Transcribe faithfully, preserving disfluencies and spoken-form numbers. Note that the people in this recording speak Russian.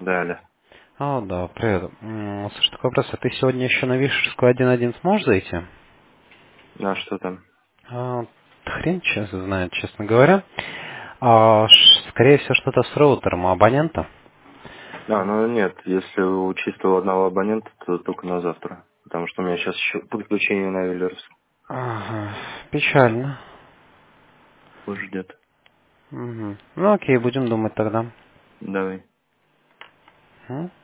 Далее. А, да, привет. М, Слушай, такой вопрос. А ты сегодня еще на Вишерскую один один сможешь зайти? А что там? А, хрен честно знает, честно говоря. А, ш- скорее всего, что-то с роутером у абонента. А, ну нет, если у чистого одного абонента, то только на завтра. Потому что у меня сейчас еще подключение на Виллерс Ага, печально. ждет. Мгм. Ну окей, будем думать тогда. Давай. М?